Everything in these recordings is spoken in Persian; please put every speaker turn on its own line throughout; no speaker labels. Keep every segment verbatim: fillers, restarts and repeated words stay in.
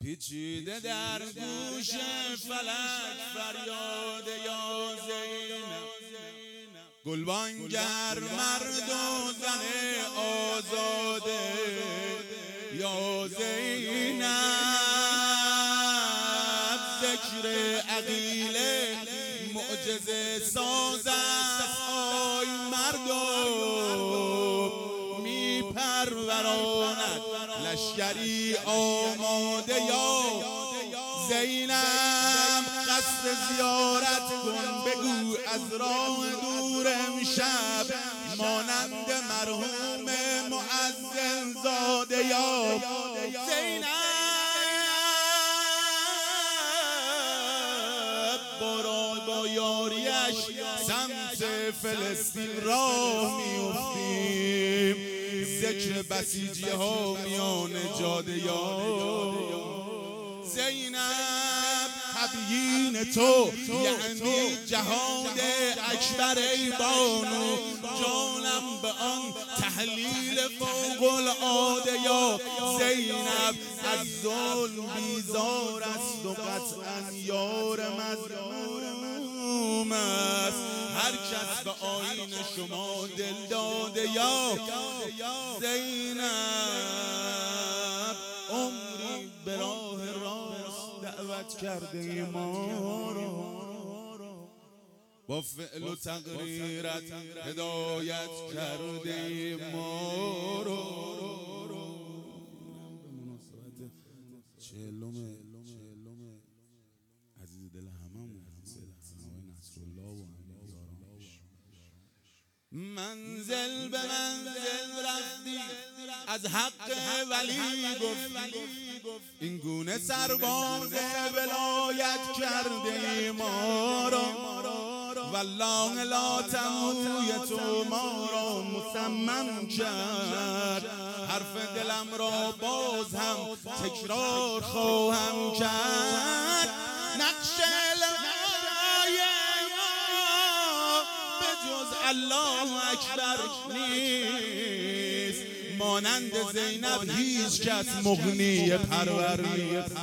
پیچیده در گوش فلک فریاد یا زینب، گلبانگر مرد و زن آزاده یا زینب، ذکر عقیله معجزه ساز است. آی مردم میپروراند لشکری آماده یا زینب، قصد زیارت کن بگو از راه دور امشب، مانند مرحوم معزز زاده یا زینب. برو با یاریش سمت فلسطین راه میافتیم، ذکر بسیجی ها میان جاده یا زینب. تبیین تو یعنی جهاد اکبر ای بانو، جانم به آن تحلیل فوق العاده یا زینب. از ظلم بیزار است و قطعا یار مظلوم است، هر کس به آیین شما دل داده یا زینب. عمری به راه راست دعوت کرده ما رو، با فعل و تقریرت هدایت کرده ما رو. به مناسبت چهلم عزیز دل هممون نصرالله و منزل به منزل رفتی، از حق ولی گفتی، این گونه سرباز ولایت کرده ما را. والله لا تموی تو ما را مصمم کرد، حرف دلم را باز هم تکرار خواهم کرد. نقش لقای ما به جز الله اکبر نیست، مانند زینب هیچ کس مغنی پرور نیست.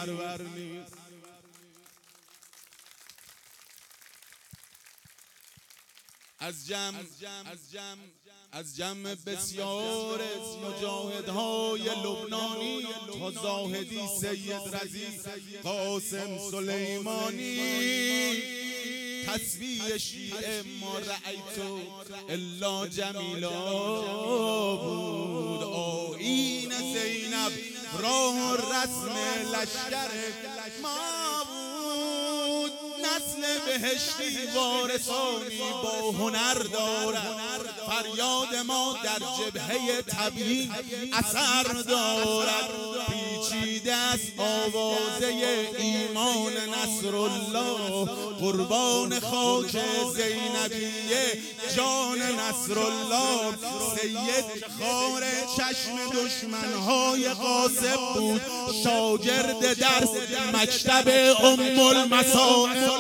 از جمع از جمع بسیار مجاهدهای لبنانی تا زاهدی سید رضی قاسم سلیمانی، تسبیح شیعه ما رأیتو الا جمیلا بود. آیین زینب راه رسم لشکر ما بود، نسل بهشتی وارثانی با هنر دارد، فریاد ما در جبهه تبیین اثر دارد. پیچیده است آوازه ایمان نصرالله، قربان خاک زینبیه جان نصرالله. سید خار چشم دشمنهای غاصب بود، شاگرد درس مکتب ام المصائب.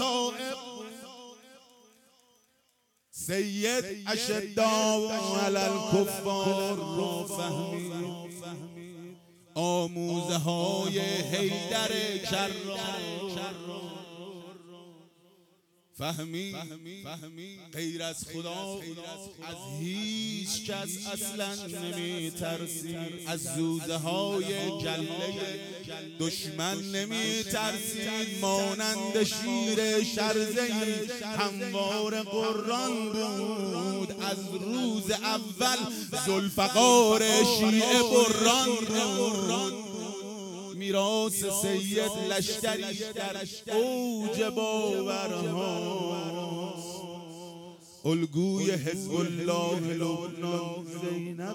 سید اشداء علی الکفار را فهمید، آموزه های حیدر کرار فهمی غیر از خدا از هیچ کس اصلا نمی ترسی، از زوزه های گله دشمن نمی ترسید، مانند شیر شرزه‌ای هموار قرآن بود. از روز اول ذوالفقار شیعه بران بود، میراث سید لشکری در اوج باورهاست. الگوی حزب الله لبنان زینب.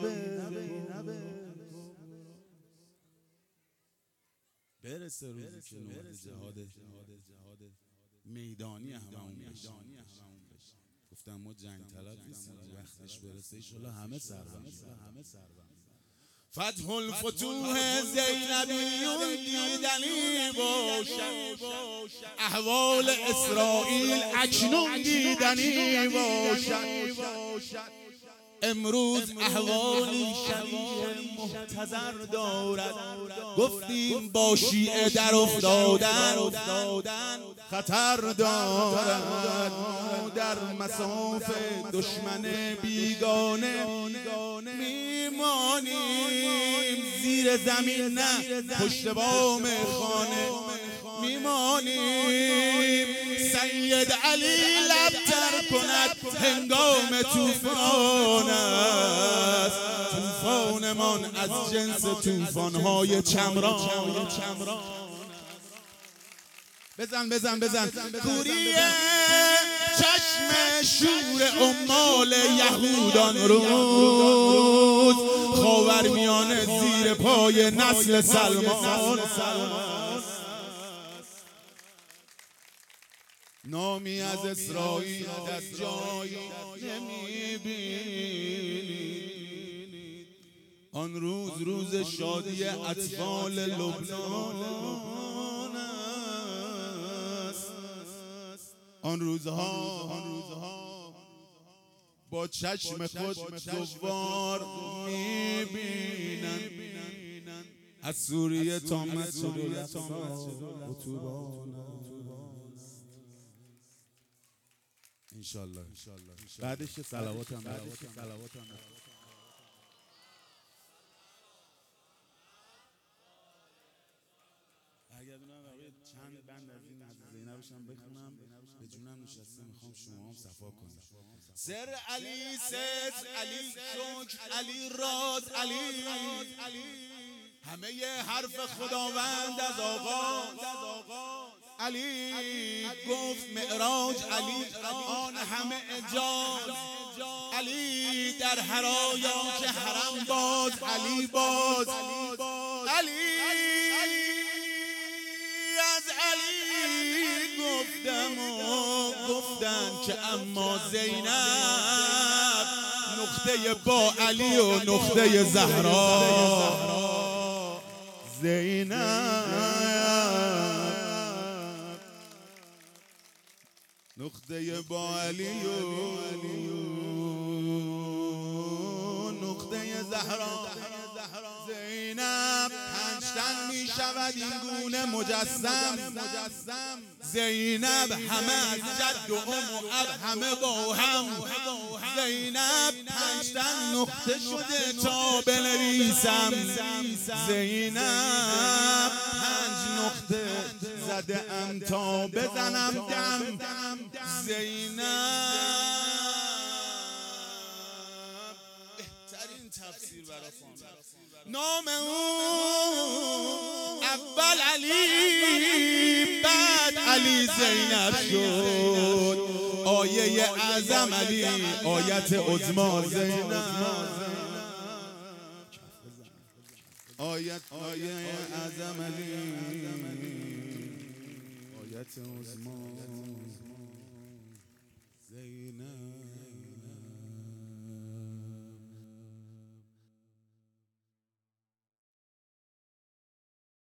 برسه روزی که نوبت جهاد میدانی هممون بشه. گفتم ما جنگ طلب نیستیم، وقتش برسه انشالله همه سربند. فتح الفتوح زینبیون دیدنی باشد، احوال اسرائیل اکنون دیدنی باشد. امروز احوالی شبیه محتضر دارد. گفتیم با شیعه در افتادن خطر دارد. در مصاف دشمن بیگانه میمانیم، زیر زمین نه پشت بام خانه میمانیم. سید علی لبتر کند هنگام طوفان است، طوفانمان از جنس طوفان‌های چمران. بزن بزن بزن کوری چشم شور عمال یهودان روز، خاورمیانه زیر پای نسل سلمان. نامی از اسرائیل در جایی نمیبینید. آن روز روز شادی اطفال لبنان است. آن روزها با چشم خود زوار میبینند. از سوریه تا مسجد انشالله. بعدش صلوات هم اگر چند بند از این از زینبش هم بخونم. به جونم نشسته میخوام شما هم صفا کنید. سر علی ستر علی شکر علی راز علی همه ی حرف خداوند از آغاز. علی گفت معراج علی آن همه اعجاز. علی در هرایا که حرم باز علی باز. علی از علی گفتم و گفتن که اما زینب نقطه با علی و نقطه زهرا. زینب نقطه با علی و نقطه زهرا. زینب پنج تن می شود این گونه مجسم. زینب همه از جد و ام و اب همه با هم. زینب پنج تن نقطه شده تا بنویسم. زینب پنج نقطه زده ام تا بزنم دم. زینب بهترین تفسیر برای خانم. نام او اول علی بعد علی زینب شد. آیه اعظم علی آیت عظما زینب. آیت آیه اعظم علی آیت عظما زینب.